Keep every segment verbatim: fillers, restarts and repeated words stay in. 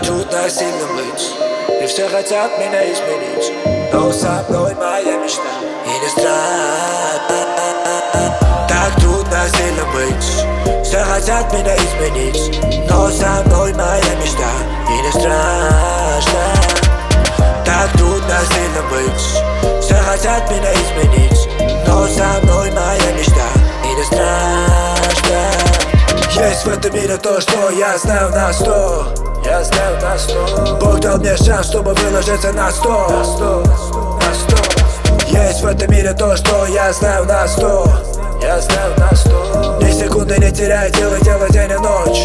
трудно сильно быть, и все хотят меня изменить, но со мной моя мечта, и не страшно. Так трудно сильно быть, все хотят меня изменить, но со мной моя мечта, и не страшно. Так трудно сильно быть, все хотят меня изменить, но со мной моя мечта, и не страшно. Есть в этом мире то, что я знаю на сто. Я знаю на сто. Бог дал мне шанс, чтобы выложиться на сто. На сто, на сто. Есть в этом мире то, что я знаю на сто. Я знаю на сто. Ни секунды не теряй, делай дело день и ночь.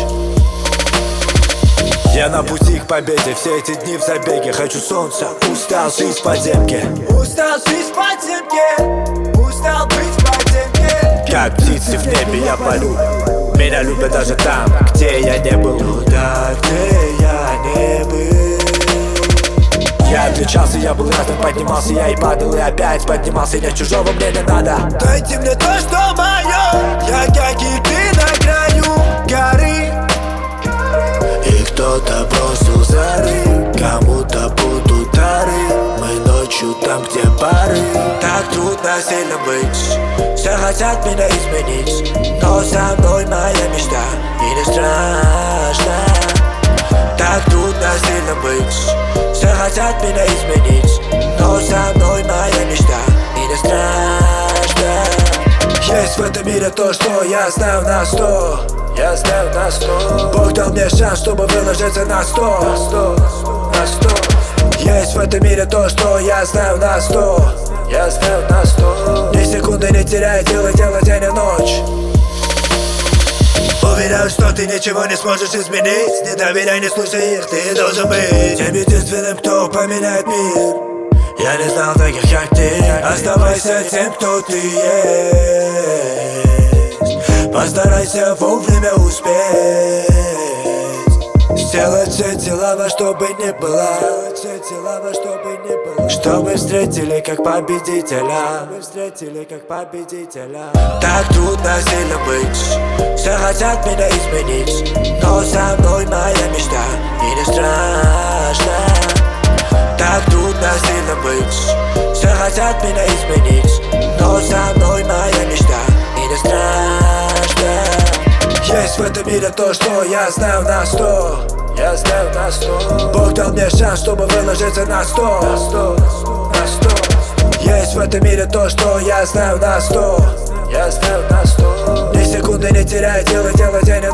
Я на пути к победе, все эти дни в забеге. Хочу солнца, устал жить в подземке. Устал жить в подземке. Устал быть в подземке. Как птицы в небе я парю. Меня любят даже там, где я не был. Туда, где я не был. Я отличался, я был разным, поднимался я и падал, и опять поднимался. Нет чужого мне не надо. Дайте мне то, что мое. Я как и ты на краю горы. И кто-то бросил зары, кому-то будут дары. Мы ночью там, где бары. Так трудно сильно быть, все хотят меня изменить, но со мной моя мечта, и не страшно. Так трудно сильно быть, все хотят меня изменить, но со мной моя мечта, и не страшно. Есть в этом мире то, что я знаю на сто. Я знаю на сто. Бог дал мне шанс, чтобы выложиться на сто. На сто, на сто. Есть в этом мире то, что я знаю на сто. Я знаю на сто. Ни секунды не теряй, делай дело день и ночь. Уверяю, что ты ничего не сможешь изменить. Не доверяй, не слушай их, ты должен быть тем единственным, кто поменяет мир. Я не знал таких, как ты. Оставайся тем, кто ты есть. Постарайся вовремя успеть. Сделать все дела, во что бы ни было. Все дела, во что бы ни было. Чтобы встретили как победителя. Мы встретили как победителя. Так трудно сильно быть, все хотят меня изменить, но со мной моя мечта, и не страшно. Так трудно сильно быть, все хотят меня изменить, но со мной моя мечта, и не страшно. Есть в этом мире то, что я знаю на сто. Я знаю на сто. Бог дал мне шанс, чтобы выложиться на сто. На сто, на сто. Есть в этом мире то, что я знаю на сто. Я знаю на сто. Ни секунды не теряй, делай дело день и